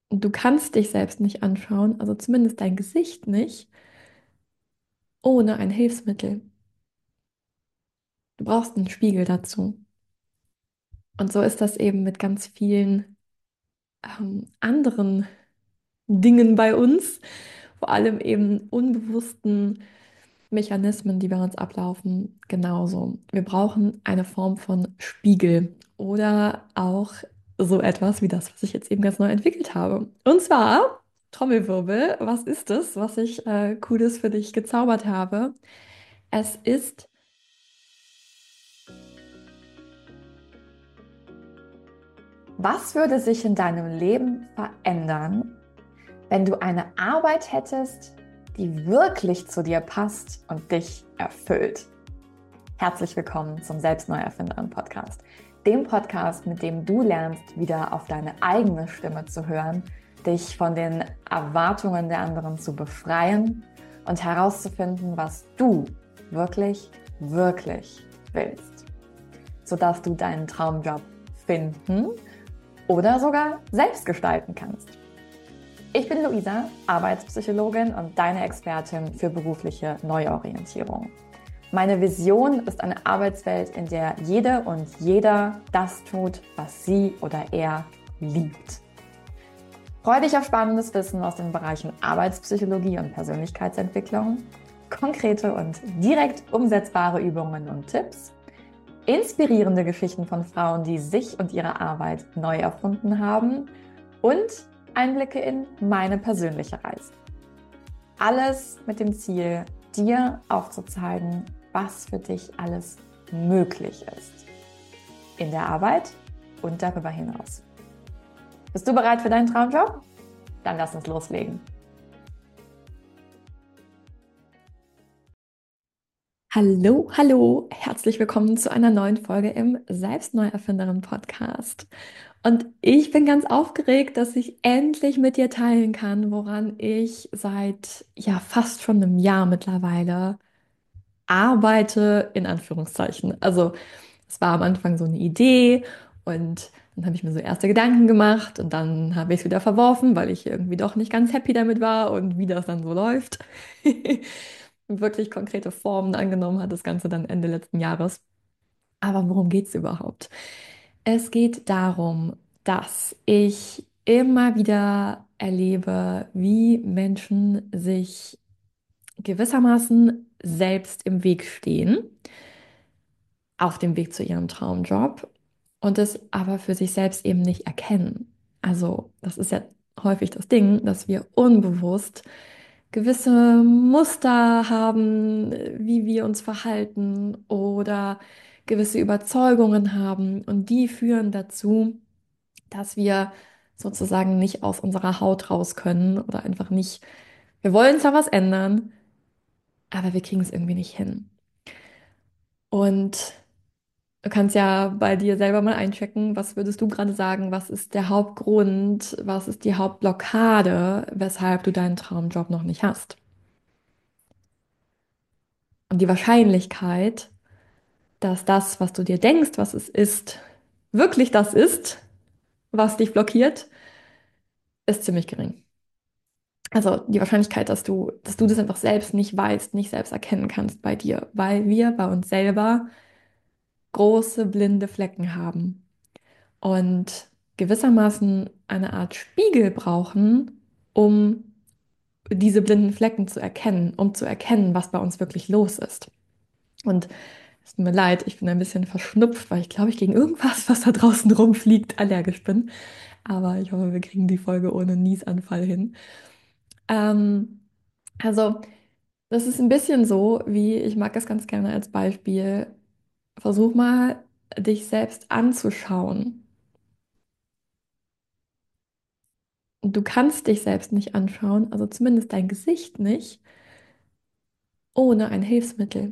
Du kannst dich selbst nicht anschauen, also zumindest dein Gesicht nicht, ohne ein Hilfsmittel. Du brauchst einen Spiegel dazu. Und so ist das eben mit ganz vielen anderen Dingen bei uns, vor allem eben unbewussten Mechanismen, die bei uns ablaufen, genauso. Wir brauchen eine Form von Spiegel oder auch so etwas wie das, was ich jetzt eben ganz neu entwickelt habe. Und zwar, Trommelwirbel, was ist es, was ich Cooles für dich gezaubert habe? Es ist, Was würde sich in deinem Leben verändern, wenn du eine Arbeit hättest, die wirklich zu dir passt und dich erfüllt? Herzlich willkommen zum Selbstneuerfinderin-Podcast, dem Podcast, mit dem du lernst, wieder auf deine eigene Stimme zu hören, dich von den Erwartungen der anderen zu befreien und herauszufinden, was du wirklich, wirklich willst, sodass du deinen Traumjob finden oder sogar selbst gestalten kannst. Ich bin Luisa, Arbeitspsychologin und deine Expertin für berufliche Neuorientierung. Meine Vision ist eine Arbeitswelt, in der jede und jeder das tut, was sie oder er liebt. Freue dich auf spannendes Wissen aus den Bereichen Arbeitspsychologie und Persönlichkeitsentwicklung, konkrete und direkt umsetzbare Übungen und Tipps, inspirierende Geschichten von Frauen, die sich und ihre Arbeit neu erfunden haben und Einblicke in meine persönliche Reise. Alles mit dem Ziel, dir aufzuzeigen, was für dich alles möglich ist. In der Arbeit und darüber hinaus. Bist du bereit für deinen Traumjob? Dann lass uns loslegen. hallo, hallo, herzlich willkommen zu einer neuen Folge im Selbstneuerfinderin-Podcast. Und ich bin ganz aufgeregt, dass ich endlich mit dir teilen kann, woran ich seit ja fast schon einem Jahr mittlerweile arbeite, in Anführungszeichen. Also es war am Anfang so eine Idee und dann habe ich mir so erste Gedanken gemacht und dann habe ich es wieder verworfen, weil ich irgendwie doch nicht ganz happy damit war und wie das dann so läuft. Wirklich konkrete Formen angenommen hat das Ganze dann Ende letzten Jahres. Aber worum geht es überhaupt? Es geht darum, dass ich immer wieder erlebe, wie Menschen sich gewissermaßen selbst im Weg stehen, auf dem Weg zu ihrem Traumjob und es aber für sich selbst eben nicht erkennen. Also das ist ja häufig das Ding, dass wir unbewusst gewisse Muster haben, wie wir uns verhalten oder gewisse Überzeugungen haben und die führen dazu, dass wir sozusagen nicht aus unserer Haut raus können oder einfach nicht, wir wollen zwar was ändern, aber wir kriegen es irgendwie nicht hin. Und du kannst ja bei dir selber mal einchecken, was würdest du gerade sagen, was ist der Hauptgrund, was ist die Hauptblockade, weshalb du deinen Traumjob noch nicht hast? Und die Wahrscheinlichkeit, dass das, was du dir denkst, was es ist, wirklich das ist, was dich blockiert, ist ziemlich gering. Also die Wahrscheinlichkeit, dass du das einfach selbst nicht weißt, nicht selbst erkennen kannst bei dir, weil wir bei uns selber große blinde Flecken haben und gewissermaßen eine Art Spiegel brauchen, um diese blinden Flecken zu erkennen, um zu erkennen, was bei uns wirklich los ist. Und es tut mir leid, ich bin ein bisschen verschnupft, weil ich glaube, ich gegen irgendwas, was da draußen rumfliegt, allergisch bin. Aber ich hoffe, wir kriegen die Folge ohne Niesanfall hin. Ähm, also, das ist ein bisschen so, wie ich mag das ganz gerne als Beispiel. Versuch mal, dich selbst anzuschauen. Du kannst dich selbst nicht anschauen, also zumindest dein Gesicht nicht, ohne ein Hilfsmittel.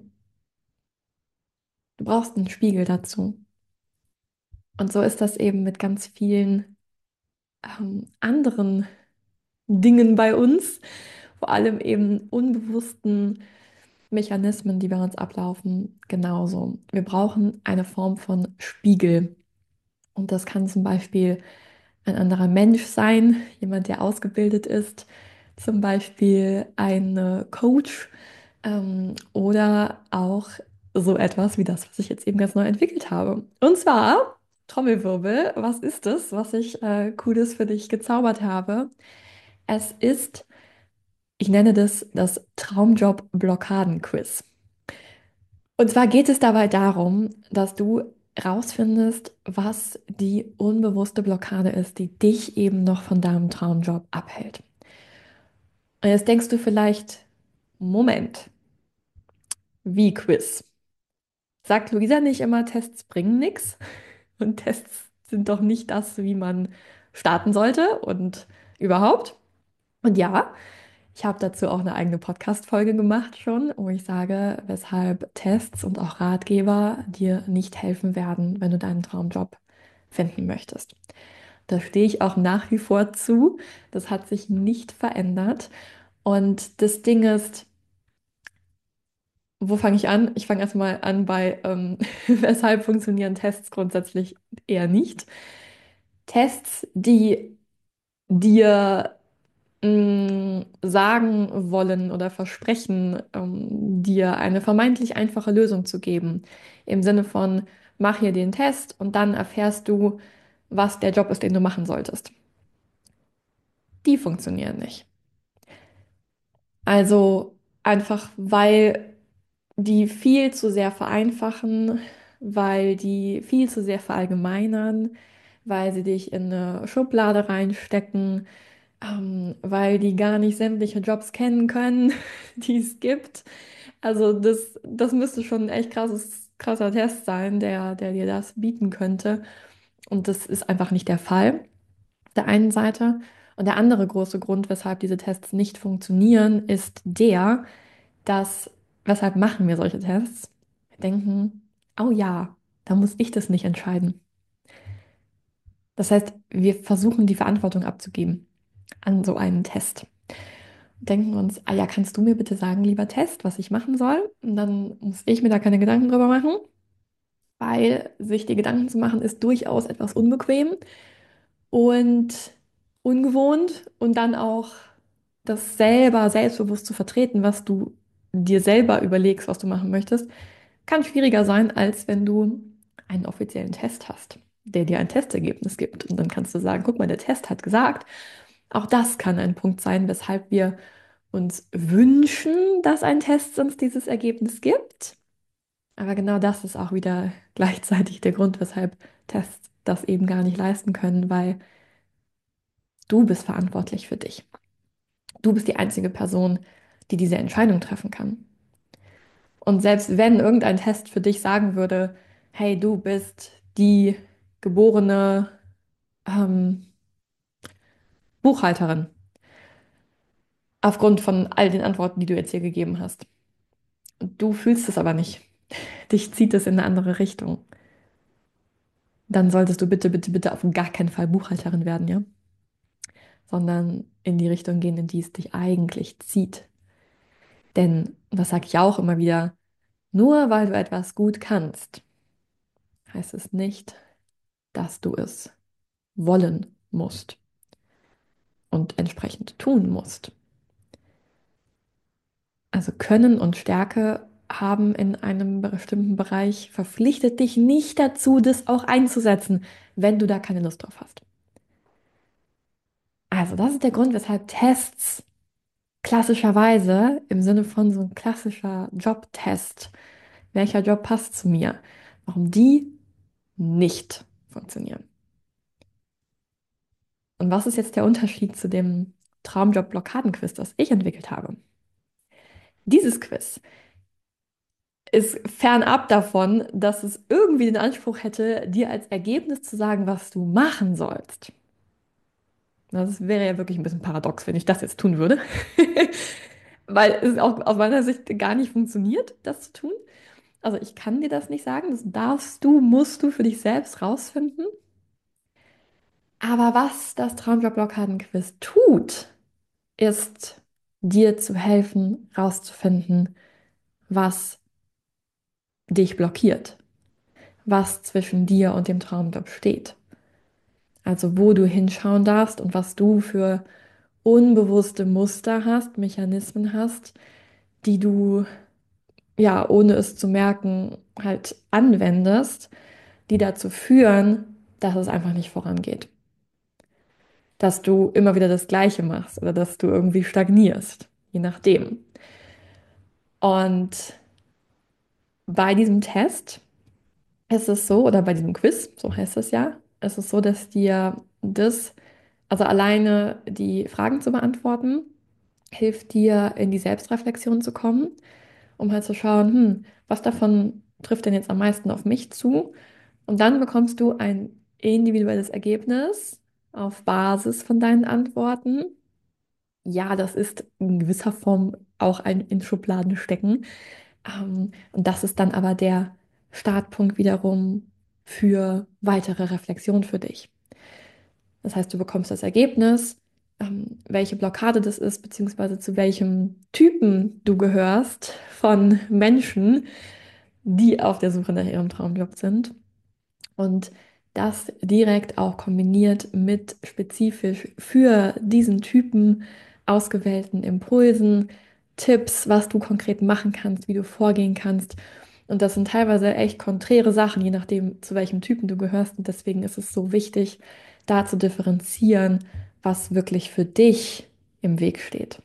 Du brauchst einen Spiegel dazu. Und so ist das eben mit ganz vielen anderen Dingen bei uns, vor allem eben unbewussten Mechanismen, die bei uns ablaufen, genauso. Wir brauchen eine Form von Spiegel. Und das kann zum Beispiel ein anderer Mensch sein, jemand, der ausgebildet ist, zum Beispiel ein Coach oder auch so etwas wie das, was ich jetzt eben ganz neu entwickelt habe. Und zwar, Trommelwirbel, was ist es, was ich Cooles für dich gezaubert habe? Es ist, ich nenne das Traumjob-Blockaden-Quiz. Und zwar geht es dabei darum, dass du rausfindest, was die unbewusste Blockade ist, die dich eben noch von deinem Traumjob abhält. Und jetzt denkst du vielleicht, Moment, wie Quiz? Sagt Luisa nicht immer, Tests bringen nichts? Und Tests sind doch nicht das, wie man starten sollte und überhaupt. Und ja, ich habe dazu auch eine eigene Podcast-Folge gemacht schon, wo ich sage, weshalb Tests und auch Ratgeber dir nicht helfen werden, wenn du deinen Traumjob finden möchtest. Da stehe ich auch nach wie vor zu. Das hat sich nicht verändert. Und das Ding ist, wo fange ich an? Ich fange erstmal an bei, weshalb funktionieren Tests grundsätzlich eher nicht. Tests, die dir sagen wollen oder versprechen, dir eine vermeintlich einfache Lösung zu geben. Im Sinne von, mach hier den Test und dann erfährst du, was der Job ist, den du machen solltest. Die funktionieren nicht. Also einfach, weil die viel zu sehr vereinfachen, weil die viel zu sehr verallgemeinern, weil sie dich in eine Schublade reinstecken, weil die gar nicht sämtliche Jobs kennen können, die es gibt. Also das müsste schon ein echt krasser Test sein, der dir das bieten könnte. Und das ist einfach nicht der Fall, auf der einen Seite. Und der andere große Grund, weshalb diese Tests nicht funktionieren, ist der, dass, weshalb machen wir solche Tests? Wir denken, oh ja, da muss ich das nicht entscheiden. Das heißt, wir versuchen die Verantwortung abzugeben an so einen Test. Denken uns, ah ja, kannst du mir bitte sagen, lieber Test, was ich machen soll? Und dann muss ich mir da keine Gedanken drüber machen, weil sich die Gedanken zu machen ist durchaus etwas unbequem und ungewohnt und dann auch das selber selbstbewusst zu vertreten, was du dir selber überlegst, was du machen möchtest, kann schwieriger sein, als wenn du einen offiziellen Test hast, der dir ein Testergebnis gibt. Und dann kannst du sagen, guck mal, der Test hat gesagt, auch das kann ein Punkt sein, weshalb wir uns wünschen, dass ein Test uns dieses Ergebnis gibt. Aber genau das ist auch wieder gleichzeitig der Grund, weshalb Tests das eben gar nicht leisten können, weil du bist verantwortlich für dich. Du bist die einzige Person, die diese Entscheidung treffen kann. Und selbst wenn irgendein Test für dich sagen würde, hey, du bist die geborene ähm, Buchhalterin, aufgrund von all den Antworten, die du jetzt hier gegeben hast. Du fühlst es aber nicht. Dich zieht es in eine andere Richtung. Dann solltest du bitte, bitte, bitte auf gar keinen Fall Buchhalterin werden, ja? Sondern in die Richtung gehen, in die es dich eigentlich zieht. Denn, das sage ich auch immer wieder, nur weil du etwas gut kannst, heißt es nicht, dass du es wollen musst und entsprechend tun musst. Also Können und Stärke haben in einem bestimmten Bereich verpflichtet dich nicht dazu, das auch einzusetzen, wenn du da keine Lust drauf hast. Also das ist der Grund, weshalb Tests klassischerweise im Sinne von so ein klassischer Jobtest, welcher Job passt zu mir, warum die nicht funktionieren. Und was ist jetzt der Unterschied zu dem Traumjob-Blockaden-Quiz, das ich entwickelt habe? Dieses Quiz ist fernab davon, dass es irgendwie den Anspruch hätte, dir als Ergebnis zu sagen, was du machen sollst. Das wäre ja wirklich ein bisschen paradox, wenn ich das jetzt tun würde. Weil es auch aus meiner Sicht gar nicht funktioniert, das zu tun. Also ich kann dir das nicht sagen, das darfst du, musst du für dich selbst rausfinden. Aber was das Traumjob-Blockaden-Quiz tut, ist dir zu helfen, rauszufinden, was dich blockiert, was zwischen dir und dem Traumjob steht. Also wo du hinschauen darfst und was du für unbewusste Muster hast, Mechanismen hast, die du ja, ohne es zu merken, halt anwendest, die dazu führen, dass es einfach nicht vorangeht. Dass du immer wieder das Gleiche machst oder dass du irgendwie stagnierst, je nachdem. Und bei diesem Test ist es so, oder bei diesem Quiz, so heißt es ja, ist es so, dass dir das, also alleine die Fragen zu beantworten, hilft dir in die Selbstreflexion zu kommen, um halt zu schauen, was davon trifft denn jetzt am meisten auf mich zu? Und dann bekommst du ein individuelles Ergebnis auf Basis von deinen Antworten. Ja, das ist in gewisser Form auch ein in Schubladen stecken. Und das ist dann aber der Startpunkt wiederum für weitere Reflexion für dich. Das heißt, du bekommst das Ergebnis, welche Blockade das ist, beziehungsweise zu welchem Typen du gehörst von Menschen, die auf der Suche nach ihrem Traumjob sind. Und das direkt auch kombiniert mit spezifisch für diesen Typen ausgewählten Impulsen, Tipps, was du konkret machen kannst, wie du vorgehen kannst. Und das sind teilweise echt konträre Sachen, je nachdem, zu welchem Typen du gehörst. Und deswegen ist es so wichtig, da zu differenzieren, was wirklich für dich im Weg steht.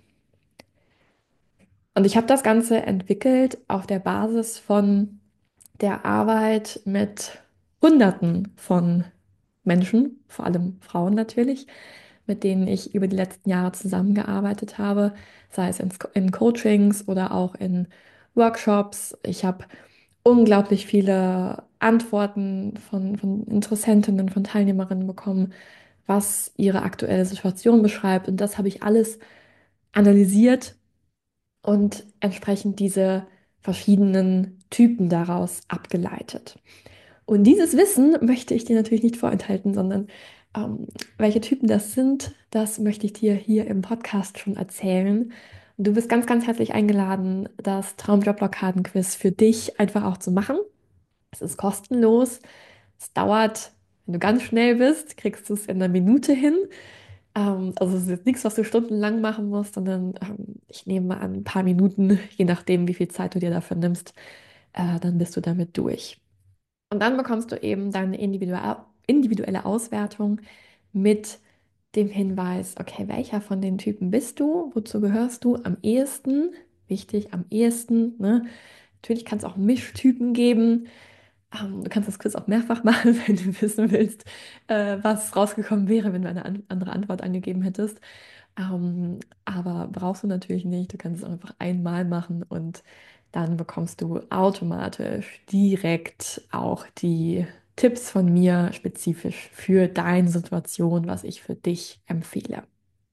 Und ich habe das Ganze entwickelt auf der Basis von der Arbeit mit Hunderten von Menschen, vor allem Frauen natürlich, mit denen ich über die letzten Jahre zusammengearbeitet habe, sei es in Coachings oder auch in Workshops. Ich habe unglaublich viele Antworten von Interessentinnen, von Teilnehmerinnen bekommen, was ihre aktuelle Situation beschreibt. Und das habe ich alles analysiert und entsprechend diese verschiedenen Typen daraus abgeleitet. Und dieses Wissen möchte ich dir natürlich nicht vorenthalten, sondern welche Typen das sind, das möchte ich dir hier im Podcast schon erzählen. Und du bist ganz, ganz herzlich eingeladen, das Traumjob-Blockaden-Quiz für dich einfach auch zu machen. Es ist kostenlos. Es dauert, wenn du ganz schnell bist, kriegst du es in einer Minute hin. Also es ist jetzt nichts, was du stundenlang machen musst, sondern ich nehme mal an, ein paar Minuten, je nachdem, wie viel Zeit du dir dafür nimmst, dann bist du damit durch. Und dann bekommst du eben deine individuelle Auswertung mit dem Hinweis, okay, welcher von den Typen bist du? Wozu gehörst du am ehesten? Wichtig, am ehesten, ne? Natürlich kann es auch Mischtypen geben. Du kannst das Quiz auch mehrfach machen, wenn du wissen willst, was rausgekommen wäre, wenn du eine andere Antwort angegeben hättest. Aber brauchst du natürlich nicht. Du kannst es einfach einmal machen und dann bekommst du automatisch direkt auch die Tipps von mir spezifisch für deine Situation, was ich für dich empfehle.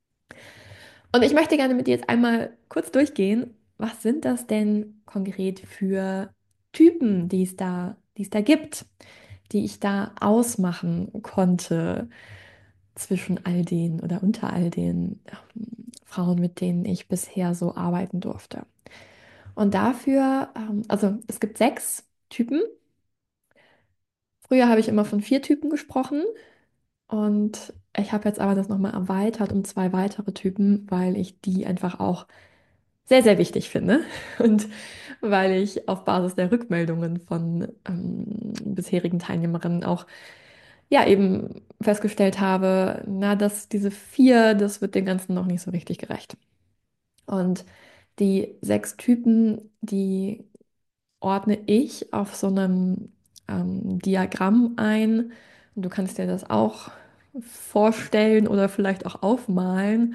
Und ich möchte gerne mit dir jetzt einmal kurz durchgehen. Was sind das denn konkret für Typen, die es da gibt, die ich da ausmachen konnte zwischen all den oder unter all den Frauen, mit denen ich bisher so arbeiten durfte? Und dafür, also es gibt 6 Typen. Früher habe ich immer von 4 Typen gesprochen und ich habe jetzt aber das nochmal erweitert um 2 weitere Typen, weil ich die einfach auch sehr, sehr wichtig finde und weil ich auf Basis der Rückmeldungen von bisherigen Teilnehmerinnen auch ja eben festgestellt habe, na, dass diese 4, das wird dem Ganzen noch nicht so richtig gerecht. Und die 6 Typen, die ordne ich auf so einem Diagramm ein. Und du kannst dir das auch vorstellen oder vielleicht auch aufmalen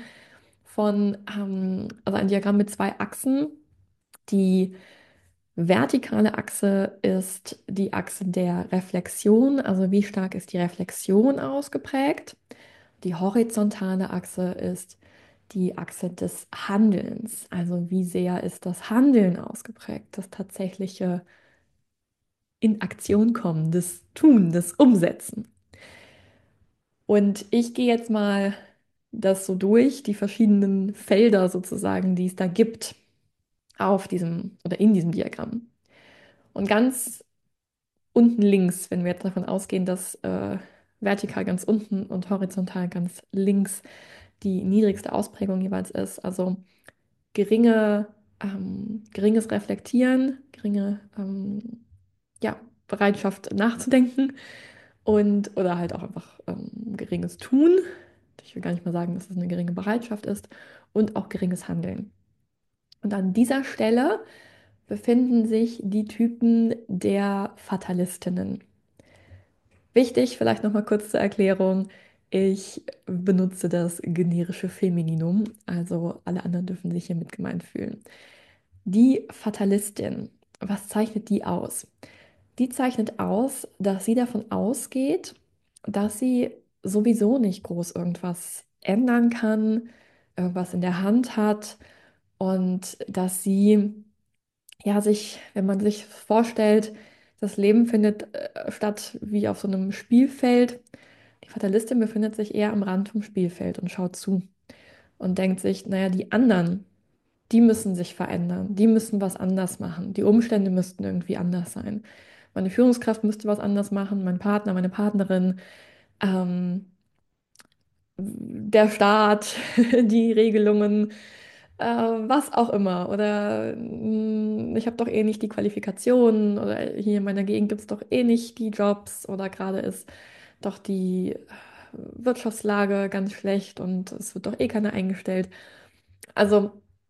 also ein Diagramm mit 2 Achsen. Die vertikale Achse ist die Achse der Reflexion, also wie stark ist die Reflexion ausgeprägt. Die horizontale Achse ist die Achse des Handelns, also wie sehr ist das Handeln ausgeprägt, das tatsächliche in Aktion kommen, das Tun, das Umsetzen. Und ich gehe jetzt mal das so durch, die verschiedenen Felder sozusagen, die es da gibt auf diesem oder in diesem Diagramm. Und ganz unten links, wenn wir jetzt davon ausgehen, dass vertikal ganz unten und horizontal ganz links die niedrigste Ausprägung jeweils ist. Also geringes Reflektieren, geringe ja, Bereitschaft nachzudenken und oder halt auch einfach geringes Tun. Ich will gar nicht mal sagen, dass es eine geringe Bereitschaft ist und auch geringes Handeln. Und an dieser Stelle befinden sich die Typen der Fatalistinnen. Wichtig, vielleicht noch mal kurz zur Erklärung. Ich benutze das generische Femininum, also alle anderen dürfen sich hier mit gemeint fühlen. Die Fatalistin, was zeichnet die aus? Die zeichnet aus, dass sie davon ausgeht, dass sie sowieso nicht groß irgendwas ändern kann, irgendwas in der Hand hat und dass sie ja sich, wenn man sich vorstellt, das Leben findet statt wie auf so einem Spielfeld. Die Fatalistin befindet sich eher am Rand vom Spielfeld und schaut zu und denkt sich, naja, die anderen, die müssen sich verändern, die müssen was anders machen, die Umstände müssten irgendwie anders sein. Meine Führungskraft müsste was anders machen, mein Partner, meine Partnerin, der Staat, die Regelungen, was auch immer. Oder ich habe doch eh nicht die Qualifikationen oder hier in meiner Gegend gibt es doch eh nicht die Jobs oder gerade ist doch die Wirtschaftslage ganz schlecht und es wird doch eh keiner eingestellt. Also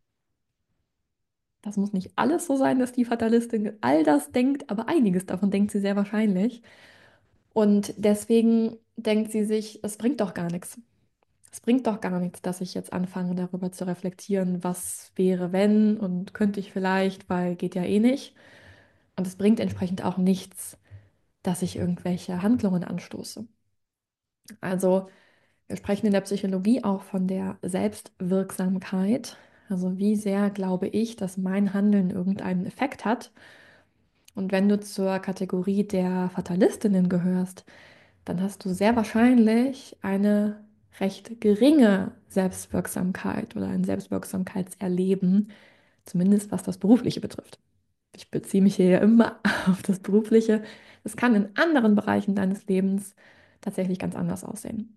das muss nicht alles so sein, dass die Fatalistin all das denkt, aber einiges davon denkt sie sehr wahrscheinlich. Und deswegen denkt sie sich, es bringt doch gar nichts. Es bringt doch gar nichts, dass ich jetzt anfange, darüber zu reflektieren, was wäre, wenn und könnte ich vielleicht, weil geht ja eh nicht. Und es bringt entsprechend auch nichts, dass ich irgendwelche Handlungen anstoße. Also wir sprechen in der Psychologie auch von der Selbstwirksamkeit. Also wie sehr glaube ich, dass mein Handeln irgendeinen Effekt hat. Und wenn du zur Kategorie der Fatalistinnen gehörst, dann hast du sehr wahrscheinlich eine recht geringe Selbstwirksamkeit oder ein Selbstwirksamkeitserleben, zumindest was das Berufliche betrifft. Ich beziehe mich hier ja immer auf das Berufliche. Es kann in anderen Bereichen deines Lebens tatsächlich ganz anders aussehen.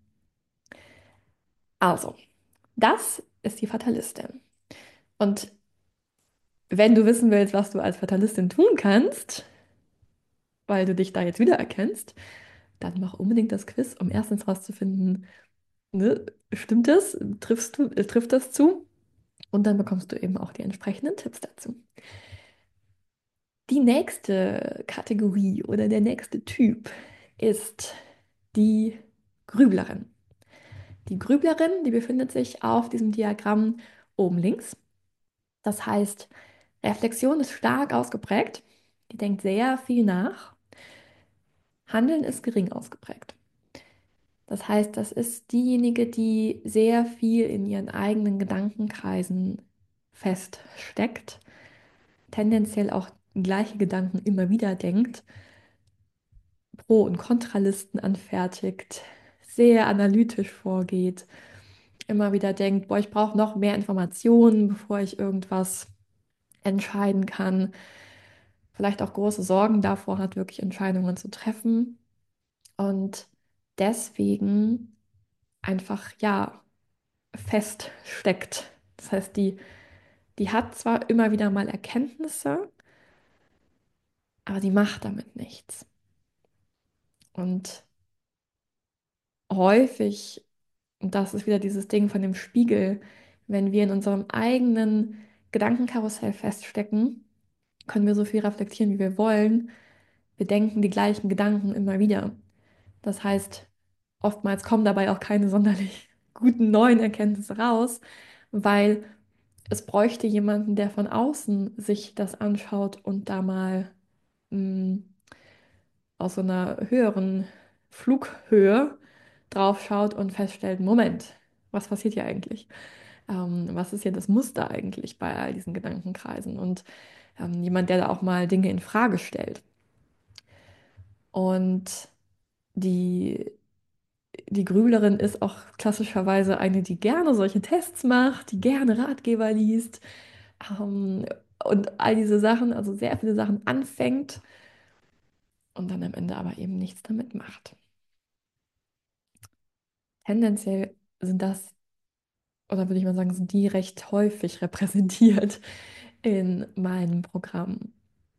Also, das ist die Fatalistin. Und wenn du wissen willst, was du als Fatalistin tun kannst, weil du dich da jetzt wiedererkennst, dann mach unbedingt das Quiz, um erstens herauszufinden, ne, stimmt das? Trifft das zu? Und dann bekommst du eben auch die entsprechenden Tipps dazu. Die nächste Kategorie oder der nächste Typ ist die Grüblerin. Die Grüblerin, die befindet sich auf diesem Diagramm oben links. Das heißt, Reflexion ist stark ausgeprägt. Die denkt sehr viel nach. Handeln ist gering ausgeprägt. Das heißt, das ist diejenige, die sehr viel in ihren eigenen Gedankenkreisen feststeckt, tendenziell auch gleiche Gedanken immer wieder denkt, Pro- und Kontralisten anfertigt, sehr analytisch vorgeht, immer wieder denkt, boah, ich brauche noch mehr Informationen, bevor ich irgendwas entscheiden kann, vielleicht auch große Sorgen davor hat, wirklich Entscheidungen zu treffen und deswegen einfach, ja, feststeckt. Das heißt, die hat zwar immer wieder mal Erkenntnisse, aber die macht damit nichts. Und häufig, und das ist wieder dieses Ding von dem Spiegel, wenn wir in unserem eigenen Gedankenkarussell feststecken, können wir so viel reflektieren, wie wir wollen. Wir denken die gleichen Gedanken immer wieder. Das heißt, oftmals kommen dabei auch keine sonderlich guten neuen Erkenntnisse raus, weil es bräuchte jemanden, der von außen sich das anschaut und da mal mh, aus so einer höheren Flughöhe drauf schaut und feststellt, Moment, was passiert hier eigentlich? Was ist hier das Muster eigentlich bei all diesen Gedankenkreisen? Und jemand, der da auch mal Dinge in Frage stellt. Und die, die Grüblerin ist auch klassischerweise eine, die gerne solche Tests macht, die gerne Ratgeber liest, ähm, und all diese Sachen, also sehr viele Sachen anfängt und dann am Ende aber eben nichts damit macht. tendenziell sind das, oder würde ich mal sagen, sind die recht häufig repräsentiert in meinem Programm.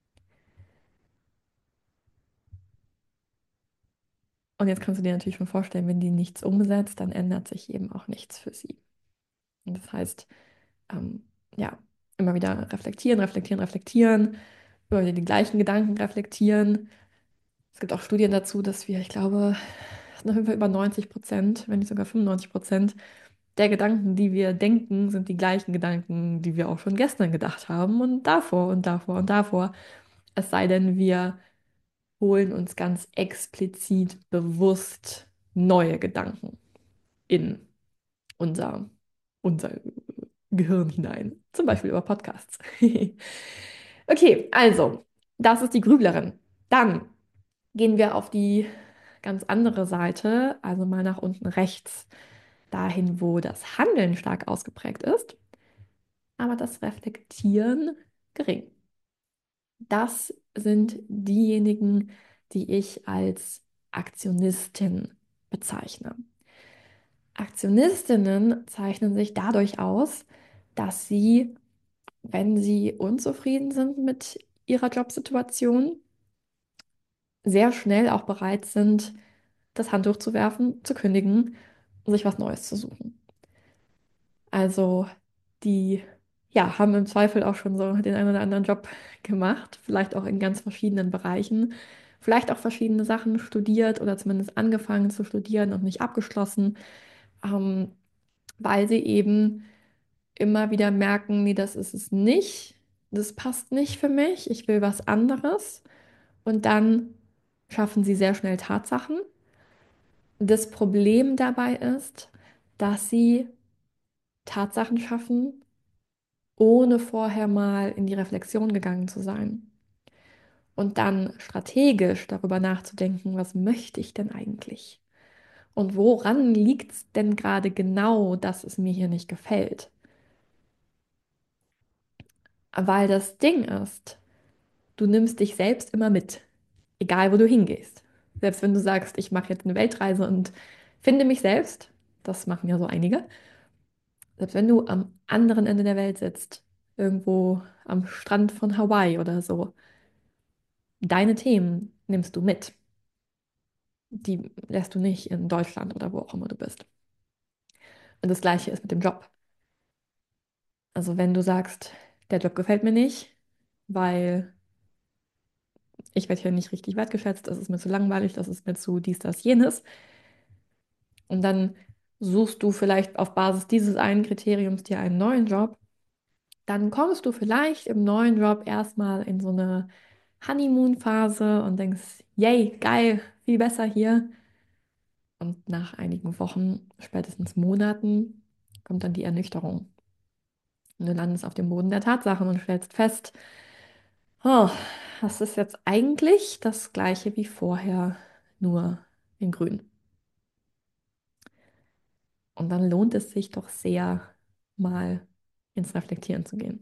Und jetzt kannst du dir natürlich schon vorstellen, wenn die nichts umsetzt, dann ändert sich eben auch nichts für sie. Und das heißt, ähm, ja, immer wieder reflektieren, reflektieren, reflektieren, immer wieder die gleichen Gedanken reflektieren. Es gibt auch Studien dazu, dass wir, ich glaube, es sind auf jeden Fall über 90%, wenn nicht sogar 95% der Gedanken, die wir denken, sind die gleichen Gedanken, die wir auch schon gestern gedacht haben und davor und davor und davor. Es sei denn, wir holen uns ganz explizit bewusst neue Gedanken in unser, unser Gehirn hinein. Zum Beispiel über Podcasts. Okay, also, das ist die Grüblerin. Dann gehen wir auf die ganz andere Seite, also mal nach unten rechts, dahin, wo das Handeln stark ausgeprägt ist, aber das Reflektieren gering. Das sind diejenigen, die ich als Aktionistin bezeichne. Aktionistinnen zeichnen sich dadurch aus, dass sie, wenn sie unzufrieden sind mit ihrer Jobsituation, sehr schnell auch bereit sind, das Handtuch zu werfen, zu kündigen und sich was Neues zu suchen. Also die, ja, haben im Zweifel auch schon so den einen oder anderen Job gemacht, vielleicht auch in ganz verschiedenen Bereichen, vielleicht auch verschiedene Sachen studiert oder zumindest angefangen zu studieren und nicht abgeschlossen, ähm, weil sie eben immer wieder merken, nee, das ist es nicht, das passt nicht für mich, ich will was anderes. Und dann schaffen sie sehr schnell Tatsachen. Das Problem dabei ist, dass sie Tatsachen schaffen, ohne vorher mal in die Reflexion gegangen zu sein. Und dann strategisch darüber nachzudenken, was möchte ich denn eigentlich? Und woran liegt es denn gerade genau, dass es mir hier nicht gefällt? Weil das Ding ist, du nimmst dich selbst immer mit, egal wo du hingehst. Selbst wenn du sagst, ich mache jetzt eine Weltreise und finde mich selbst, das machen ja so einige, selbst wenn du am anderen Ende der Welt sitzt, irgendwo am Strand von Hawaii oder so, deine Themen nimmst du mit. Die lässt du nicht in Deutschland oder wo auch immer du bist. Und das Gleiche ist mit dem Job. Also wenn du sagst, der Job gefällt mir nicht, weil ich werde hier nicht richtig wertgeschätzt, das ist mir zu langweilig, das ist mir zu dies, das, jenes. Und dann suchst du vielleicht auf Basis dieses einen Kriteriums dir einen neuen Job, dann kommst du vielleicht im neuen Job erstmal in so eine Honeymoon-Phase und denkst, yay, geil, viel besser hier. Und nach einigen Wochen, spätestens Monaten, kommt dann die Ernüchterung. Und du landest auf dem Boden der Tatsachen und stellst fest, oh, das ist jetzt eigentlich das gleiche wie vorher, nur in grün. Und dann lohnt es sich doch sehr, mal ins Reflektieren zu gehen.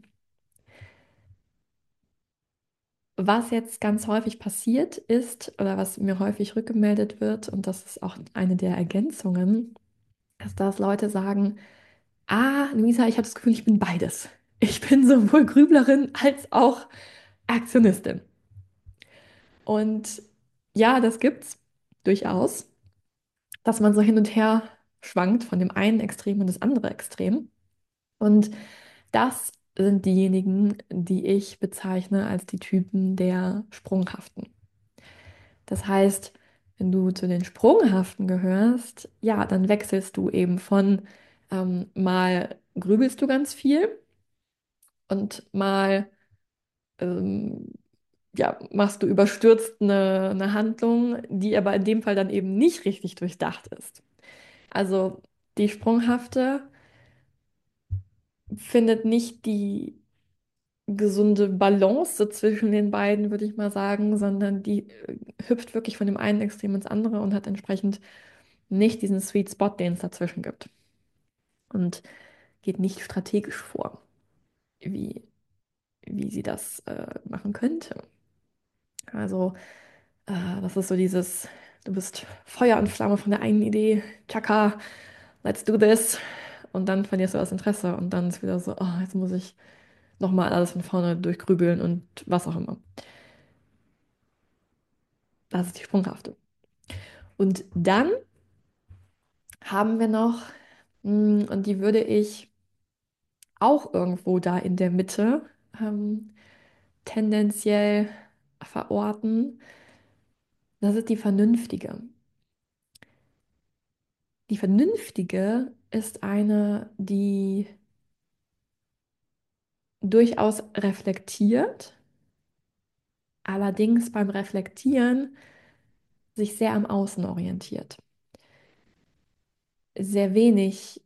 Was jetzt ganz häufig passiert ist, oder was mir häufig rückgemeldet wird, und das ist auch eine der Ergänzungen, ist, dass Leute sagen, ah, Luisa, ich habe das Gefühl, ich bin beides. Ich bin sowohl Grüblerin als auch Aktionistin. Und ja, das gibt's durchaus, dass man so hin und her schwankt von dem einen Extrem in das andere Extrem. Und das sind diejenigen, die ich bezeichne als die Typen der Sprunghaften. Das heißt, wenn du zu den Sprunghaften gehörst, ja, dann wechselst du eben von mal grübelst du ganz viel und mal ähm, ja, machst du überstürzt eine Handlung, die aber in dem Fall dann eben nicht richtig durchdacht ist. Also die Sprunghafte findet nicht die gesunde Balance zwischen den beiden, würde ich mal sagen, sondern die hüpft wirklich von dem einen Extrem ins andere und hat entsprechend nicht diesen Sweet Spot, den es dazwischen gibt. Und geht nicht strategisch vor, wie, wie sie das machen könnte. Also, das ist so dieses, du bist Feuer und Flamme von der einen Idee, tschakka, let's do this. Und dann verlierst du das Interesse und dann ist wieder so, oh, jetzt muss ich nochmal alles von vorne durchgrübeln und was auch immer. Das ist die Sprunghafte. Und dann haben wir noch, und die würde ich auch irgendwo da in der Mitte ähm, tendenziell verorten. Das ist die Vernünftige. Die Vernünftige ist eine, die durchaus reflektiert, allerdings beim Reflektieren sich sehr am Außen orientiert. Sehr wenig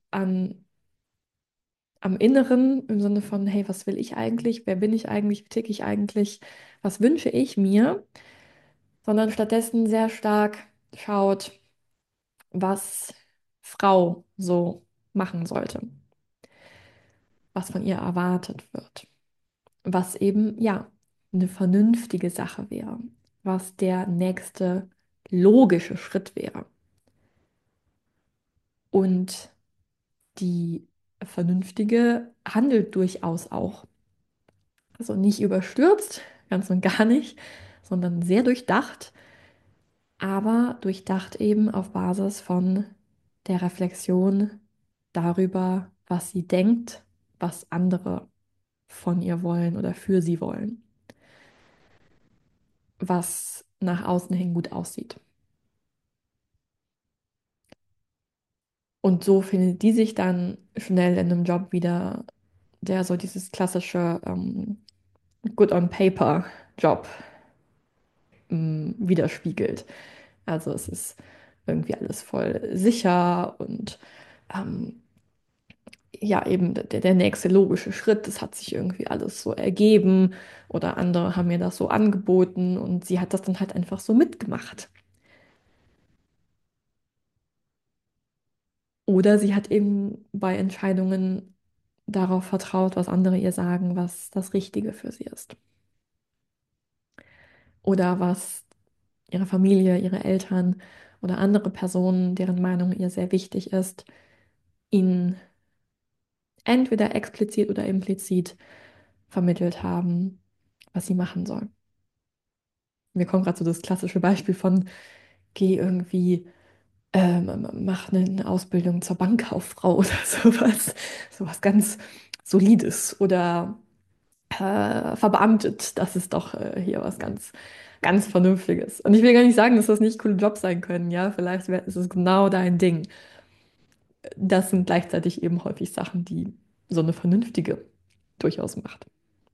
am Inneren im Sinne von, hey, was will ich eigentlich? Wer bin ich eigentlich? Wie ticke ich eigentlich? Was wünsche ich mir? Sondern stattdessen sehr stark schaut, was Frau so machen sollte, was von ihr erwartet wird, was eben, ja, eine vernünftige Sache wäre, was der nächste logische Schritt wäre. Und die Vernünftige handelt durchaus auch. Also nicht überstürzt, ganz und gar nicht, sondern sehr durchdacht, aber durchdacht eben auf Basis von der Reflexion darüber, was sie denkt, was andere von ihr wollen oder für sie wollen, was nach außen hin gut aussieht. Und so findet die sich dann schnell in einem Job wieder, der so dieses klassische Good on Paper Job widerspiegelt. Also es ist irgendwie alles voll sicher und ähm, ja, eben der nächste logische Schritt, das hat sich irgendwie alles so ergeben oder andere haben mir das so angeboten und sie hat das dann halt einfach so mitgemacht. Oder sie hat eben bei Entscheidungen darauf vertraut, was andere ihr sagen, was das Richtige für sie ist. Oder was ihre Familie, ihre Eltern oder andere Personen, deren Meinung ihr sehr wichtig ist, ihnen entweder explizit oder implizit vermittelt haben, was sie machen sollen. Mir kommt gerade so das klassische Beispiel von, geh irgendwie, mach eine Ausbildung zur Bankkauffrau oder sowas, sowas ganz Solides oder verbeamtet, das ist doch hier was ganz Vernünftiges. Und ich will gar nicht sagen, dass das nicht coole Jobs sein können, ja, ist es genau dein Ding. Das sind gleichzeitig eben häufig Sachen, die so eine vernünftige durchaus macht.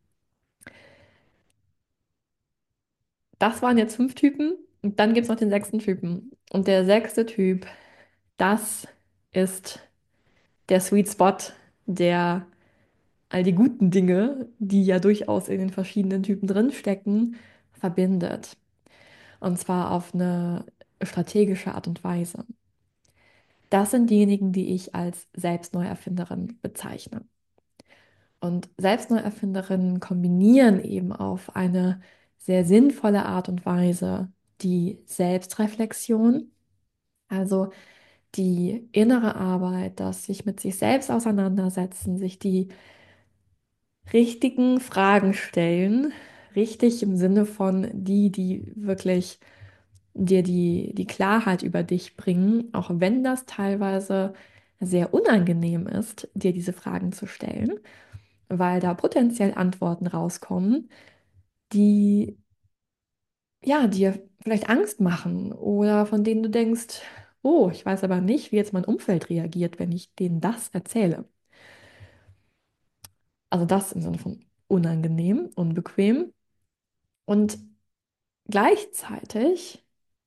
Das waren jetzt 5 Typen und dann gibt es noch den sechsten Typen. Und der sechste Typ, das ist der Sweet Spot, der all die guten Dinge, die ja durchaus in den verschiedenen Typen drinstecken, verbindet. Und zwar auf eine strategische Art und Weise. Das sind diejenigen, die ich als Selbstneuerfinderin bezeichne. Und Selbstneuerfinderinnen kombinieren eben auf eine sehr sinnvolle Art und Weise die Selbstreflexion, also die innere Arbeit, das sich mit sich selbst auseinandersetzen, sich die richtigen Fragen stellen, richtig im Sinne von die wirklich dir die Klarheit über dich bringen, auch wenn das teilweise sehr unangenehm ist, dir diese Fragen zu stellen, weil da potenziell Antworten rauskommen, die ja dir vielleicht Angst machen oder von denen du denkst, oh, ich weiß aber nicht, wie jetzt mein Umfeld reagiert, wenn ich denen das erzähle. Also das im Sinne von unangenehm, unbequem und gleichzeitig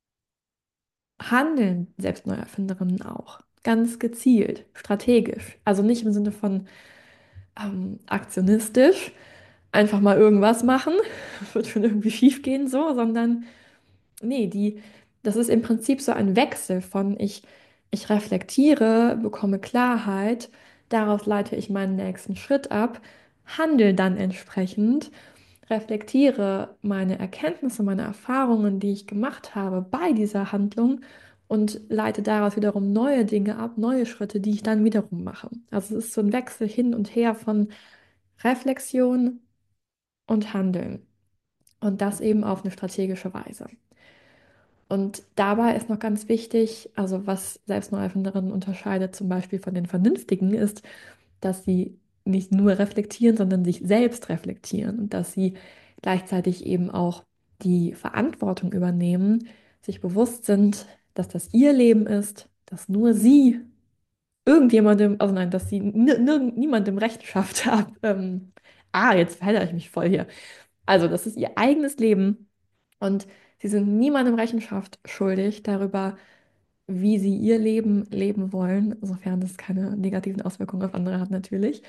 handeln Selbstneuerfinderinnen auch ganz gezielt, strategisch. Also nicht im Sinne von aktionistisch, einfach mal irgendwas machen, wird schon irgendwie schief gehen so, sondern nee, das ist im Prinzip so ein Wechsel von ich reflektiere, bekomme Klarheit, daraus leite ich meinen nächsten Schritt ab, handle dann entsprechend, reflektiere meine Erkenntnisse, meine Erfahrungen, die ich gemacht habe bei dieser Handlung und leite daraus wiederum neue Dinge ab, neue Schritte, die ich dann wiederum mache. Also es ist so ein Wechsel hin und her von Reflexion und Handeln und das eben auf eine strategische Weise. Und dabei ist noch ganz wichtig, also was Selbstneuerfinderinnen unterscheidet zum Beispiel von den Vernünftigen, ist, dass sie nicht nur reflektieren, sondern sich selbst reflektieren und dass sie gleichzeitig eben auch die Verantwortung übernehmen, sich bewusst sind, dass das ihr Leben ist, dass nur sie irgendjemandem, also nein, dass sie niemandem Rechenschaft haben. Jetzt verhedere ich mich voll hier. Also, das ist ihr eigenes Leben und sie sind niemandem Rechenschaft schuldig darüber, wie sie ihr Leben leben wollen, sofern das keine negativen Auswirkungen auf andere hat natürlich.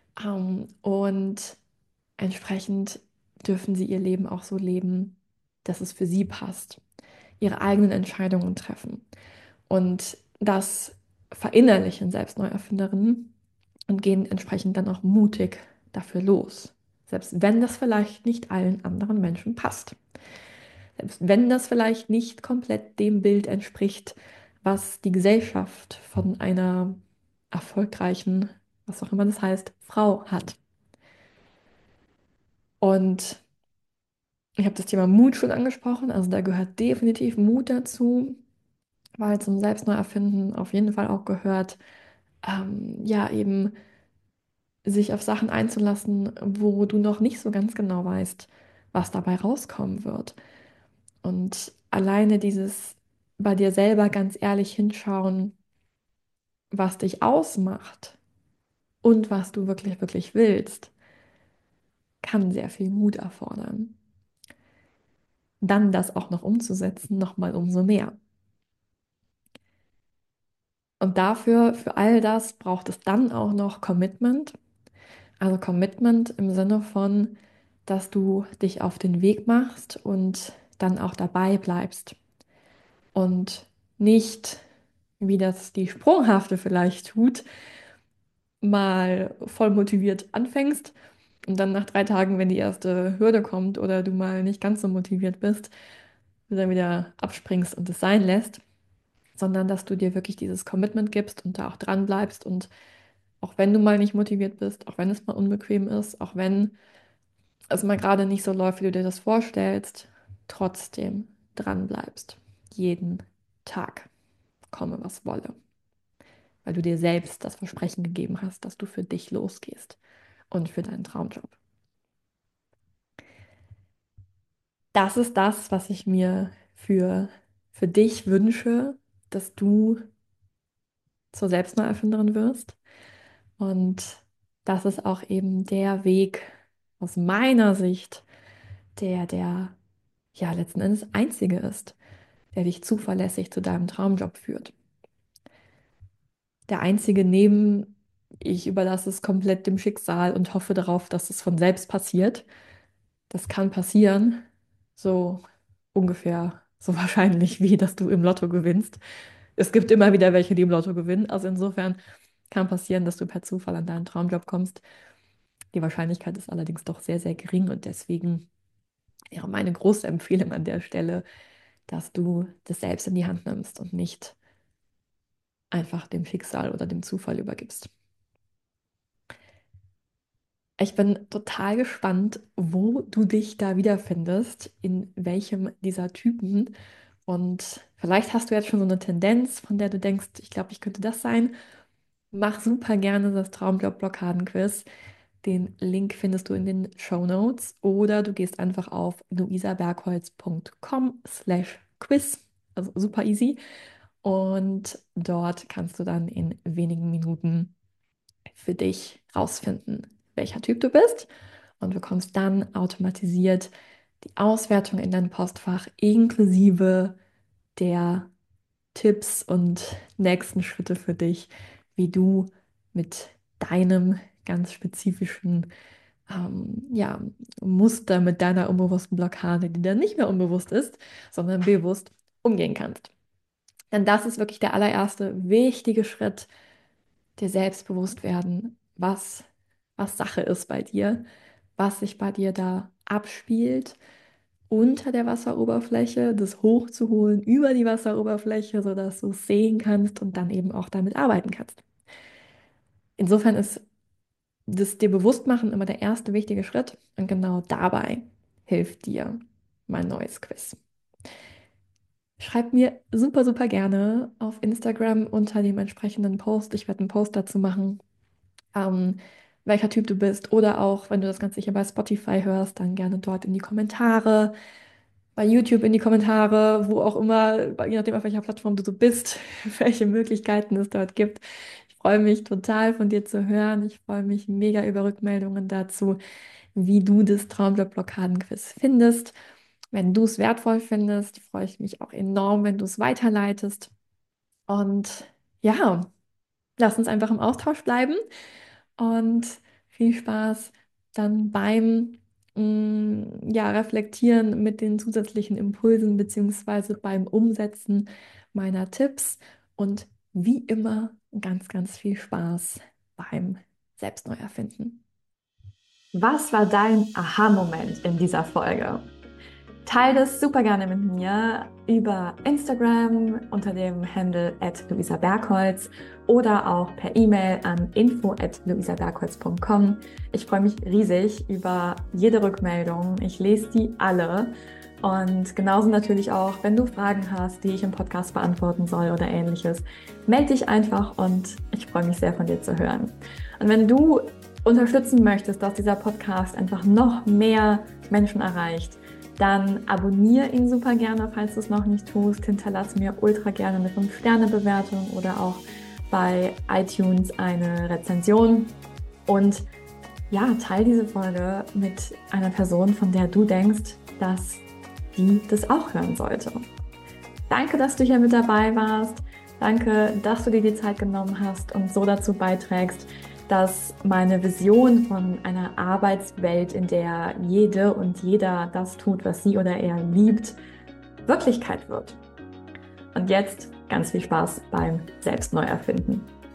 Und entsprechend dürfen sie ihr Leben auch so leben, dass es für sie passt, ihre eigenen Entscheidungen treffen. Und das verinnerlichen Selbstneuerfinderinnen und gehen entsprechend dann auch mutig dafür los. Selbst wenn das vielleicht nicht allen anderen Menschen passt. Selbst wenn das vielleicht nicht komplett dem Bild entspricht, was die Gesellschaft von einer erfolgreichen, was auch immer das heißt, Frau hat. Und ich habe das Thema Mut schon angesprochen, also da gehört definitiv Mut dazu, weil zum Selbstneuerfinden auf jeden Fall auch gehört, ja, eben sich auf Sachen einzulassen, wo du noch nicht so ganz genau weißt, was dabei rauskommen wird. Und alleine dieses bei dir selber ganz ehrlich hinschauen, was dich ausmacht und was du wirklich, wirklich willst, kann sehr viel Mut erfordern. Dann das auch noch umzusetzen, nochmal umso mehr. Und dafür, für all das braucht es dann auch noch Commitment. Also Commitment im Sinne von, dass du dich auf den Weg machst und dann auch dabei bleibst. Und nicht, wie das die Sprunghafte vielleicht tut, mal voll motiviert anfängst und dann nach 3 Tagen, wenn die erste Hürde kommt oder du mal nicht ganz so motiviert bist, du dann wieder abspringst und es sein lässt, sondern dass du dir wirklich dieses Commitment gibst und da auch dran bleibst und auch wenn du mal nicht motiviert bist, auch wenn es mal unbequem ist, auch wenn es mal gerade nicht so läuft, wie du dir das vorstellst, trotzdem dran bleibst. Jeden Tag, komme was wolle, weil du dir selbst das Versprechen gegeben hast, dass du für dich losgehst und für deinen Traumjob. Das ist das, was ich mir für dich wünsche, dass du zur Selbstneuerfinderin wirst. Und das ist auch eben der Weg aus meiner Sicht, der ja letzten Endes einzige ist, der dich zuverlässig zu deinem Traumjob führt. Der einzige neben, ich überlasse es komplett dem Schicksal und hoffe darauf, dass es von selbst passiert. Das kann passieren, so ungefähr so wahrscheinlich wie, dass du im Lotto gewinnst. Es gibt immer wieder welche, die im Lotto gewinnen. Also insofern kann passieren, dass du per Zufall an deinen Traumjob kommst. Die Wahrscheinlichkeit ist allerdings doch sehr, sehr gering und deswegen wäre meine große Empfehlung an der Stelle, dass du das selbst in die Hand nimmst und nicht einfach dem Schicksal oder dem Zufall übergibst. Ich bin total gespannt, wo du dich da wiederfindest, in welchem dieser Typen. Und vielleicht hast du jetzt schon so eine Tendenz, von der du denkst, ich glaube, ich könnte das sein. Mach super gerne das Traumjob-Blockaden-Quiz. Den Link findest du in den Show Notes oder du gehst einfach auf luisabergholz.com/quiz, also super easy. Und dort kannst du dann in wenigen Minuten für dich rausfinden, welcher Typ du bist und bekommst dann automatisiert die Auswertung in dein Postfach inklusive der Tipps und nächsten Schritte für dich, wie du mit deinem ganz spezifischen ja, Muster, mit deiner unbewussten Blockade, die dann nicht mehr unbewusst ist, sondern bewusst umgehen kannst. Denn das ist wirklich der allererste wichtige Schritt, dir selbst bewusst werden, was Sache ist bei dir, was sich bei dir da abspielt unter der Wasseroberfläche, das hochzuholen über die Wasseroberfläche, sodass du es sehen kannst und dann eben auch damit arbeiten kannst. Insofern ist das dir bewusst machen immer der erste wichtige Schritt und genau dabei hilft dir mein neues Quiz. Schreib mir super, super gerne auf Instagram unter dem entsprechenden Post. Ich werde einen Post dazu machen, ähm, welcher Typ du bist. Oder auch, wenn du das Ganze hier bei Spotify hörst, dann gerne dort in die Kommentare, bei YouTube in die Kommentare, wo auch immer, je nachdem, auf welcher Plattform du so bist, welche Möglichkeiten es dort gibt. Ich freue mich total von dir zu hören. Ich freue mich mega über Rückmeldungen dazu, wie du das Traumjob-Blockaden-Quiz findest. Wenn du es wertvoll findest, freue ich mich auch enorm, wenn du es weiterleitest. Und ja, lass uns einfach im Austausch bleiben und viel Spaß dann beim ja, Reflektieren mit den zusätzlichen Impulsen beziehungsweise beim Umsetzen meiner Tipps und wie immer ganz, ganz viel Spaß beim Selbstneuerfinden. Was war dein Aha-Moment in dieser Folge? Teile das super gerne mit mir über Instagram unter dem Handle @luisabergholz oder auch per E-Mail an info@luisabergholz.com. Ich freue mich riesig über jede Rückmeldung. Ich lese die alle. Und genauso natürlich auch, wenn du Fragen hast, die ich im Podcast beantworten soll oder ähnliches, melde dich einfach und ich freue mich sehr von dir zu hören. Und wenn du unterstützen möchtest, dass dieser Podcast einfach noch mehr Menschen erreicht, dann abonniere ihn super gerne, falls du es noch nicht tust. Hinterlass mir ultra gerne eine 5-Sterne-Bewertung oder auch bei iTunes eine Rezension. Und ja, teile diese Folge mit einer Person, von der du denkst, dass die das auch hören sollte. Danke, dass du hier mit dabei warst. Danke, dass du dir die Zeit genommen hast und so dazu beiträgst, dass meine Vision von einer Arbeitswelt, in der jede und jeder das tut, was sie oder er liebt, Wirklichkeit wird. Und jetzt ganz viel Spaß beim Selbstneuerfinden.